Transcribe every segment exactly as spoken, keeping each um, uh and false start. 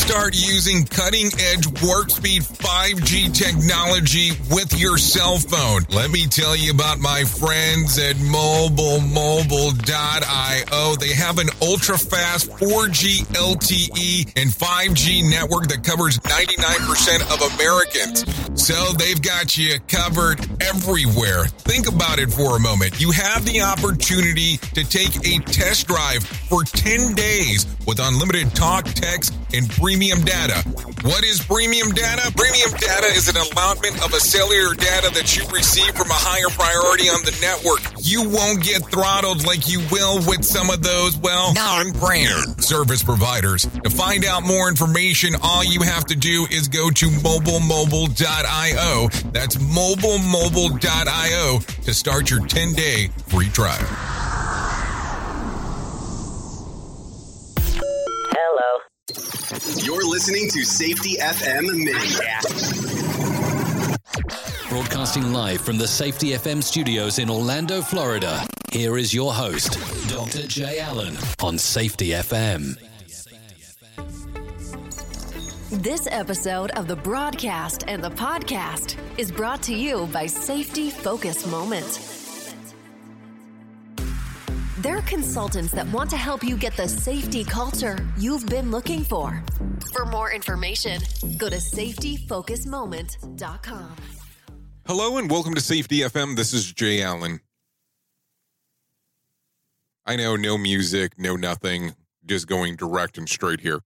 start using cutting-edge warp speed five G technology with your cell phone. Let me tell you about my friends at mobile mobile dot io. They have an ultra-fast four G L T E and five G network that covers ninety-nine percent of Americans. So they've got you covered everywhere. Think about it for a moment. You have the opportunity to take a test drive for ten days with unlimited talk, text, and premium data. What is premium data? Premium data is an allotment of a cellular data that you receive from a higher priority on the network. You won't get throttled like you will with some of those, well, non-brand service providers. To find out more information, all you have to do is go to mobile mobile dot io. That's mobile mobile dot io to start your ten-day free trial. You're listening to Safety F M Mini. Broadcasting live from the Safety F M studios in Orlando, Florida. Here is your host, Doctor Jay Allen, on Safety F M. This episode of the broadcast and the podcast is brought to you by Safety Focus Moment. They're consultants that want to help you get the safety culture you've been looking for. For more information, go to safety focus moment dot com. Hello and welcome to Safety F M. This is Jay Allen. I know, no music, no nothing, just going direct and straight here.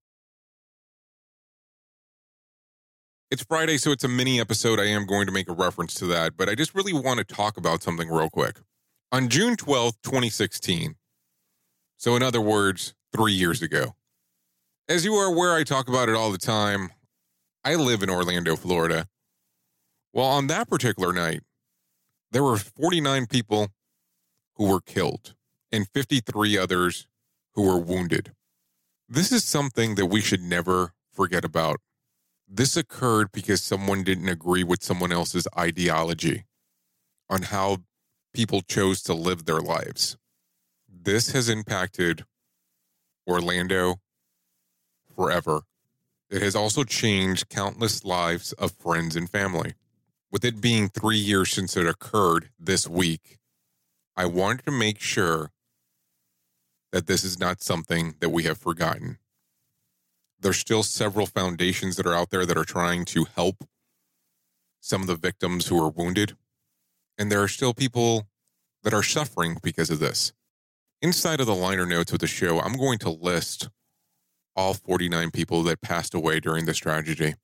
It's Friday, so it's a mini episode. I am going to make a reference to that, but I just really want to talk about something real quick. On June twelfth, twenty sixteen, so in other words, three years ago. As you are aware, I talk about it all the time. I live in Orlando, Florida. Well, on that particular night, there were forty-nine people who were killed and fifty-three others who were wounded. This is something that we should never forget about. This occurred because someone didn't agree with someone else's ideology on how people chose to live their lives. This has impacted Orlando forever. It has also changed countless lives of friends and family. With it being three years since it occurred this week, I wanted to make sure that this is not something that we have forgotten. There's still several foundations that are out there that are trying to help some of the victims who are wounded. And there are still people that are suffering because of this. Inside of the liner notes of the show, I'm going to list all forty-nine people that passed away during this tragedy.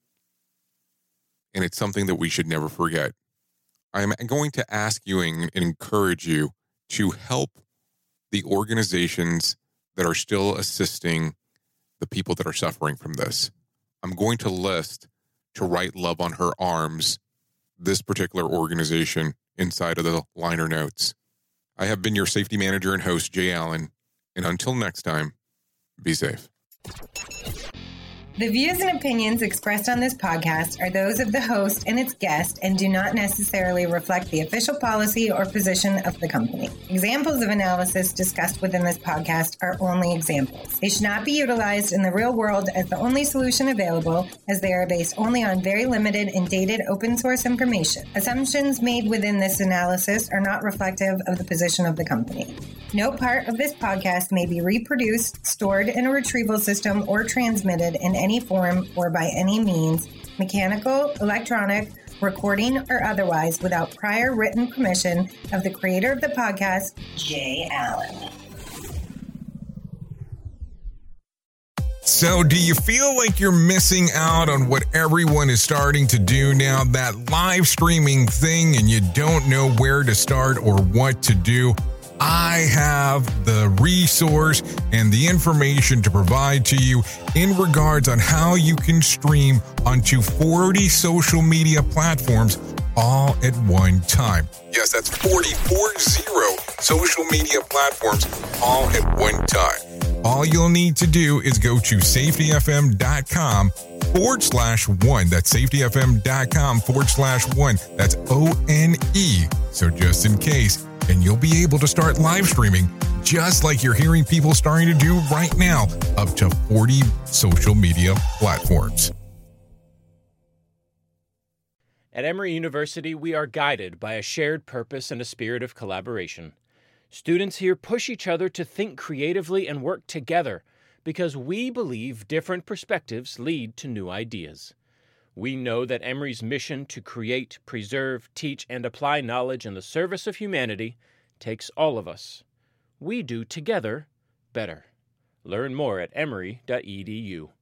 And it's something that we should never forget. I'm going to ask you and encourage you to help the organizations that are still assisting the people that are suffering from this. I'm going to list To Write Love on Her Arms, this particular organization inside of the liner notes. I have been your safety manager and host, Jay Allen, and until next time, be safe. The views and opinions expressed on this podcast are those of the host and its guest and do not necessarily reflect the official policy or position of the company. Examples of analysis discussed within this podcast are only examples. They should not be utilized in the real world as the only solution available, as they are based only on very limited and dated open source information. Assumptions made within this analysis are not reflective of the position of the company. No part of this podcast may be reproduced, stored in a retrieval system, or transmitted in any form or by any means, mechanical, electronic, recording, or otherwise, without prior written permission of the creator of the podcast, Jay Allen. So do you feel like you're missing out on what everyone is starting to do now, that live streaming thing, and you don't know where to start or what to do? I have the resource and the information to provide to you in regards on how you can stream onto forty social media platforms all at one time. Yes, that's forty, four zero social media platforms all at one time. All you'll need to do is go to safetyfm.com forward slash one. That's safetyfm.com forward slash one. That's O N E. So just in case, and you'll be able to start live streaming just like you're hearing people starting to do right now, up to forty social media platforms. At Emory University, we are guided by a shared purpose and a spirit of collaboration. Students here push each other to think creatively and work together because we believe different perspectives lead to new ideas. We know that Emory's mission to create, preserve, teach, and apply knowledge in the service of humanity takes all of us. We do together better. Learn more at emory dot e d u.